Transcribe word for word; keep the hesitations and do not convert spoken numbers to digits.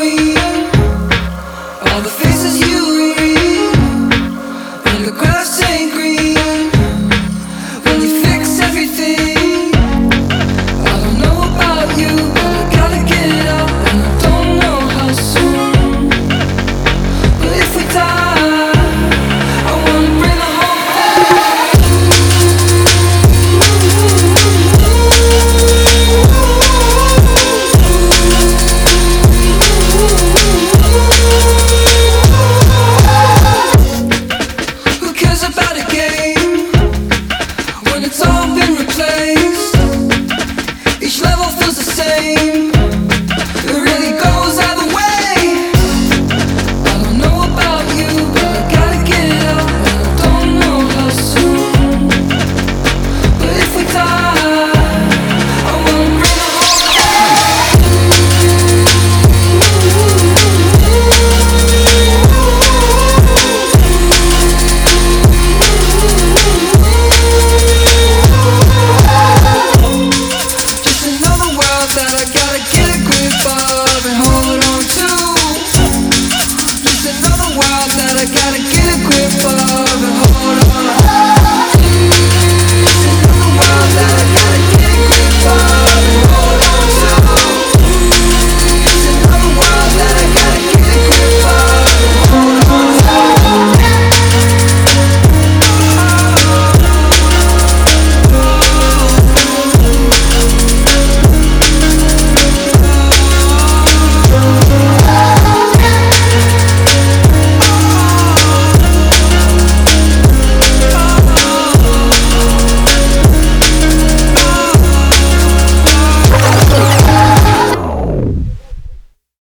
screen, all the faces you read, and the grass ain't green. When you fix everything, I don't know about you, but I gotta get it out, and I don't know how soon. But if we die, I wanna bring the whole about a game when it's all been replaced. Each level feels the same.